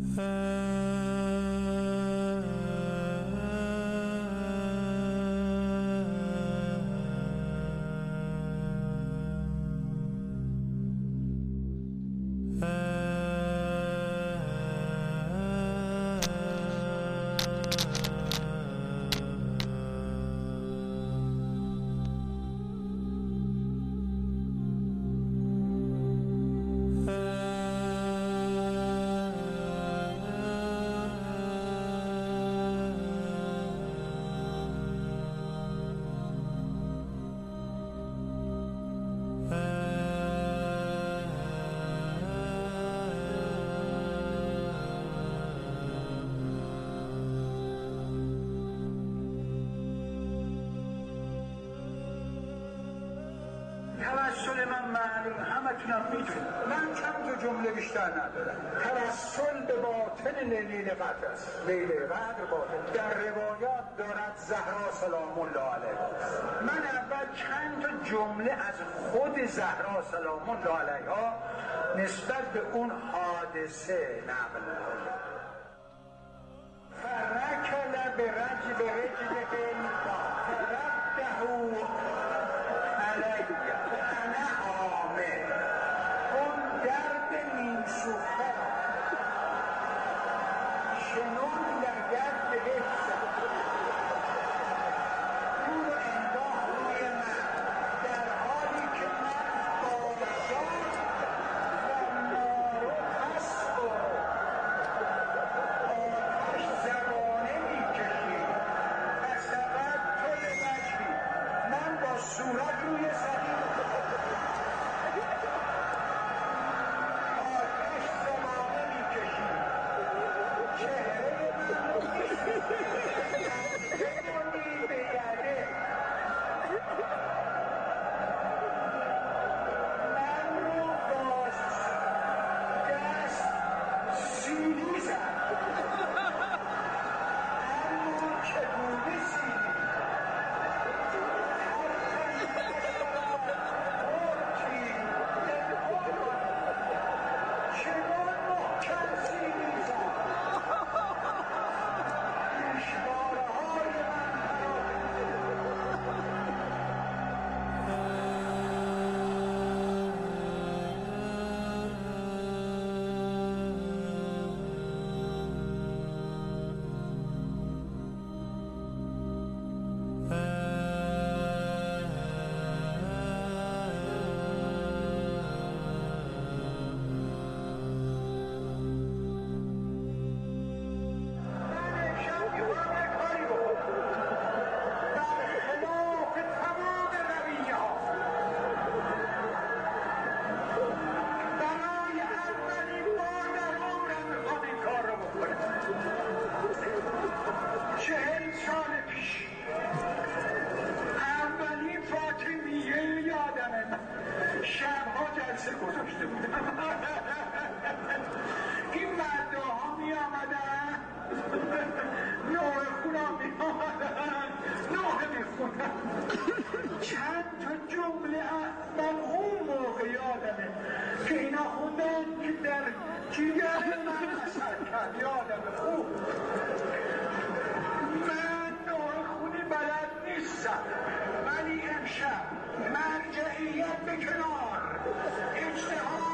توسل من معلوم، همتونم میدونید من چند تا جمله بیشتر ندارم. توسل به باطن لیل قدر است. لیل قدر باطن در روایات دارد زهرا سلام الله علیها. من اول چند تا جمله از خود زهرا سلام الله علیها نسبت به اون حادثه نقل کنم. فرکل به رجل فرده علیه انا عامل اون درد نیمسوخته شنون در درد بهشت اون رو انداخت روی من در حالی که من بارزاد و نارو هست و آتش زبانه میکشید از فقط توی وجهی من با صورت روی زمین آتش زبانه میکشید چهره من رو بمونی به یده من رو با دست سیلی زد اما چگونه سیلی شبها جلسه گذاشته بودم این مرده ها می آمدن نوه خونا می آمدن نوه می خونن چند تا جمله من اون موقع یادمه که اینا خوندن که در جیگر من اثر کرد یادمه خوب من نوه خونی بلد نیستم ولی امشب مرجعیت به کنار اجتهاد